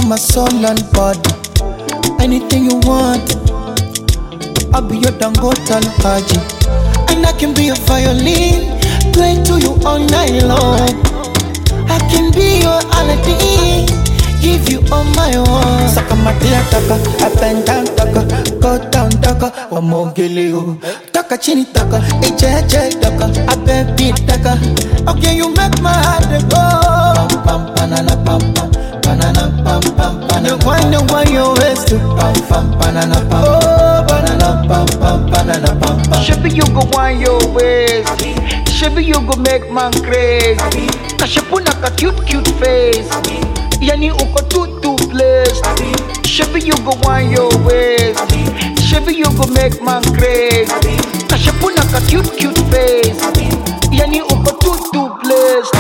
for my soul and body. Anything you want, I'll be your Dangote Alhaji. And I can be a violin, play to you all night long. I can be your Aladdin, give you all my own. Saka matia taka, up and down taka, go down taka, wamogele taka chini taka, eche taka, abebi taka. Okay, you make my heart go. Pam pam banana pam pam, banana pam pam banana. You wind your waist to pam pam banana pam. Oh banana pam pam banana pam pam. Shabby you go wind your waist, shabby you go make man crazy. Kashapuna ka cute face, yani uko too blessed. Shabby you go wind your waist, shabby you go make man crazy. Kashapuna ka cute face, yani uko too blessed.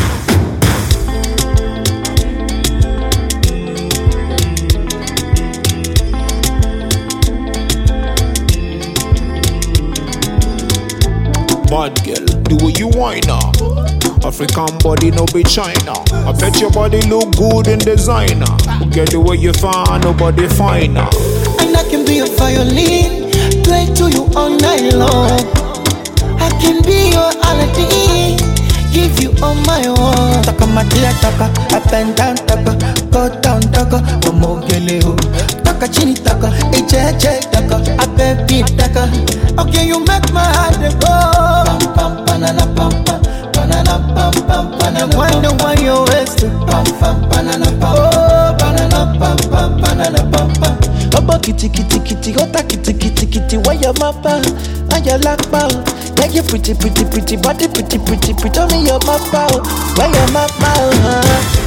Bad girl, the way you whine now. African body, no be China. I bet your body look good in designer. Get the way you find, nobody finer. And I can be a violin, play to you all night long. I can be your Aladdin, give you all my own. Taka matia taka, up and down taka, go down taka, wamogele taka chini taka, eche taka, abebi taka. Okay, you make my heart go. Pam pam banana pam pam, banana pam pam banana. Wind your waist to pam pam banana pam. Oh banana pam pam banana pam pam. Obo kitty, ota kitty, why your mappa? And your lakpa? Yeah, you pretty, body pretty. Tell me your mappa, why your mappa?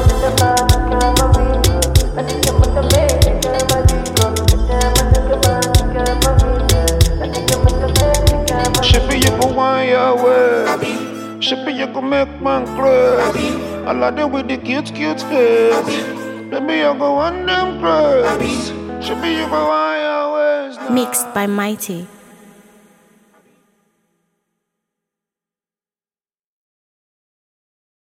Shippy, you go wind your way. Shippy, you go make man crazy. I like them with the cute face. Baby, you go on them crazy. Shippy, you go wind your ways now. Mixed by Mighty.